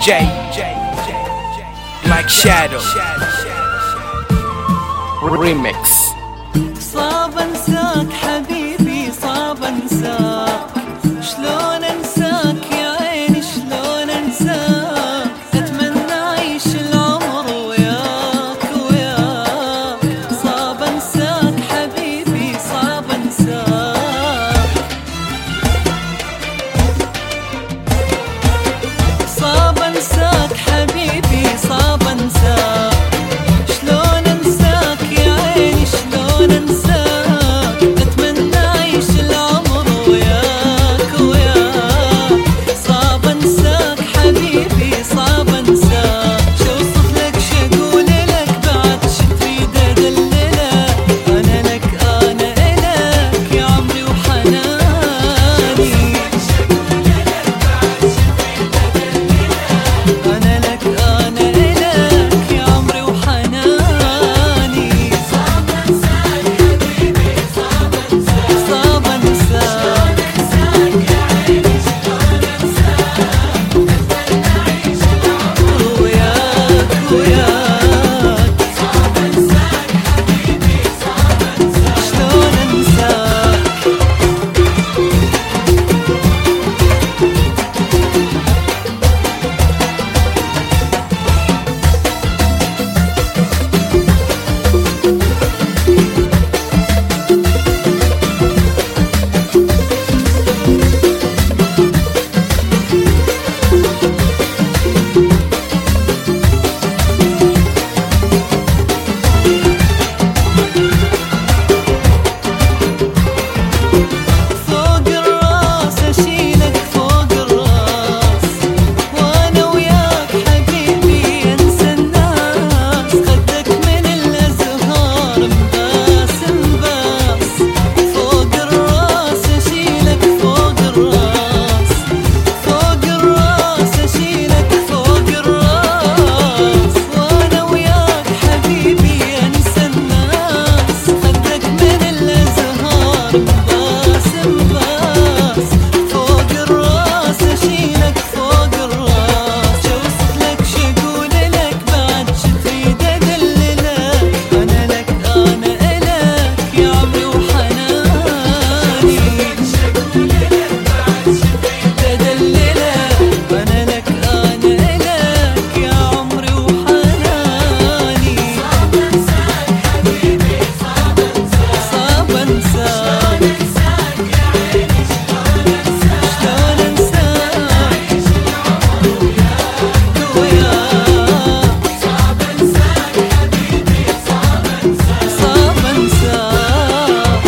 DJ Like Shadow Remix. صعب انساك حبيبي، صعب انساك، شلون انساك يا عيني، شلون انساك، اتمنى اعيش العمر وياك وياك. صعب انساك حبيبي، صعب انساك، صعب انساك حبيبي، صعب انساك، شلون انساك يا عيني، شلون انساك، اتمنى اعيش العمر وياك وياك. صعب انساك حبيبي، صعب انساك، شو اوصف لك، شو اقول لك، بعد شو تريد ادللك. انا لك انا الك يا عمري وحناني، انا لك انا الك يا عمري وحناني. صعب انساك حبيبي، صعب انساك، صعب انساك، يا عيني شلون انساك، اتمنى اعيش العمر وياك وياك. صعب انساك حبيبي، صعب انساك، شلون انساك. فوق الراس اشيلك، فوق الراس، وانا وياك حبيبي انسى الناس. خدك من الازهار مباس مباس، فوق الراس اشيلك، فوق الراس، فوق الراس اشيلك، فوق الراس، وانا وياك حبيبي انسى الناس. خدك من الازهار مباس مباس، فوق الراس اشيلك، فوق الراس، شو اوصف لك، شو اقول لك، بعد شو تريد ادللك. انا لك انا الك يا عمري وحناني، شو اقول لك، بعد شو تريد ادللك. انا لك انا الك يا عمري وحناني. صعب انساك حبيبي، صعب انساك، صعب انساك، يا عيني شلون انساك، شلون انساك، اعيش العمر وياك وياك. صعب انساك حبيبي، صعب انساك، صعب انساك.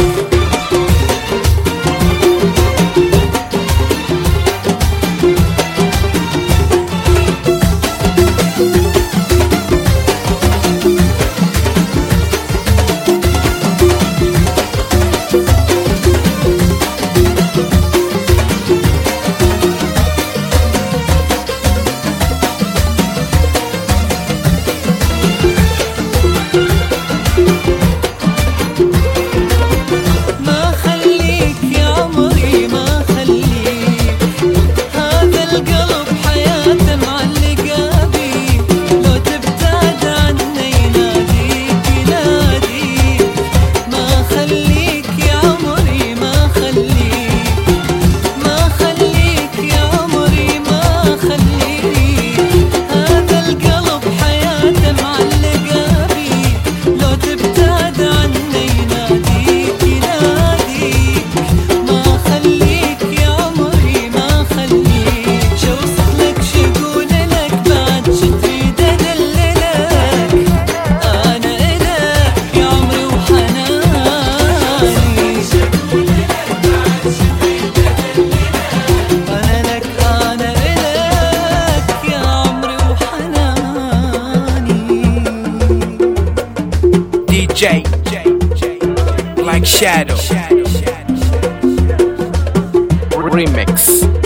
ما خليك يا عمري، ما خليك، هذا القلب حياته معلقة بيك. لو تبتعد عني يناديك يناديك. ما خليك يا عمري، ما خليك، ما خليك يا عمري، ما خليك، هذا القلب حياته معلقة بيك. لو تبتعد عني يناديك يناديك. ما خليك يا عمري، ما خليك، شو اوصف لك، شو اقول لك، بعد شو تريد ادللك. انا الك يا عمري وحناني، شو اقول لك، بعد شو تريد ادللك. انا لك انا الك يا عمري وحناني. DJ Like Shadow Remix.